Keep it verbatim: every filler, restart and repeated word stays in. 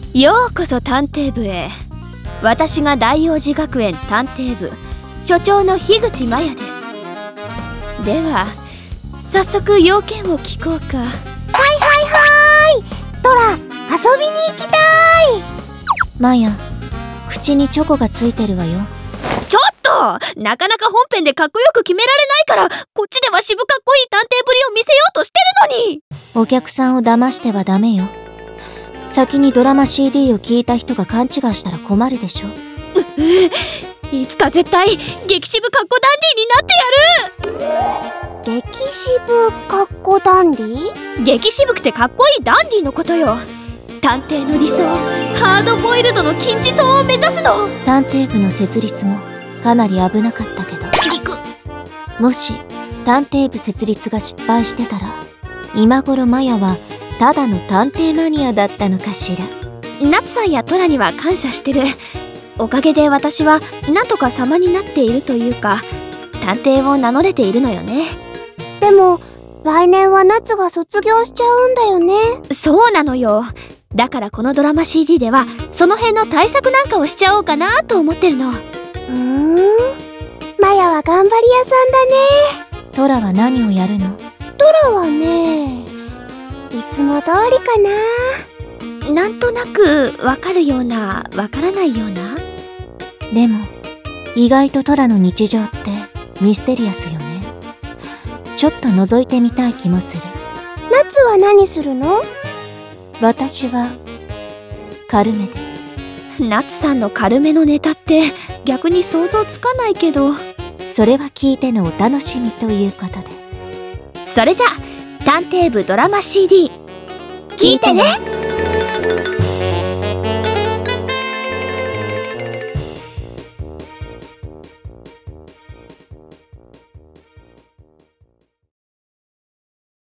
ようこそ探偵部へ。私が大王子学園探偵部所長の樋口真也です。では早速要件を聞こうか。はいはいはい。ドラ、遊びに行きたい。 マヤ、口にチョコがついてるわよ。 ちょっと、なかなか本編でかっこよく決められないから、こっちでは渋かっこいい探偵ぶりを見せようとしてるのに。 お客さんを騙してはダメよ。先にドラマ シーディー を聞いた人が勘違いしたら困るでしょ。 いつか絶対激渋かっこダンディになってやる。 激渋かっこダンディ？ 激渋くてかっこいいダンディのことよ。探偵の理想、ハードボイルドの金字塔を目指すの。 探偵部の設立もかなり危なかったけど、もし探偵部設立が失敗してたら、今頃マヤはただの探偵マニアだったのかしら。 ナツさんやトラには感謝してる。おかげで私はなんとか様になっているというか、探偵を名乗れているのよね。 でも来年はナツが卒業しちゃうんだよね。 そうなのよ。だからこのドラマ シーディー ではその辺の対策なんかをしちゃおうかなと思ってるの。 うーん、マヤは頑張り屋さんだね。 トラは何をやるの？ トラはね、いつも通りかな。 なんとなくわかるような、わからないような。 でも意外とトラの日常ってミステリアスよね。ちょっと覗いてみたい気もする。 ナツは何するの？ 私は軽めで。 ナツさんの軽めのネタって逆に想像つかないけど。 それは聞いてのお楽しみということで。 それじゃ探偵部ドラマ シーディー 聞いてね。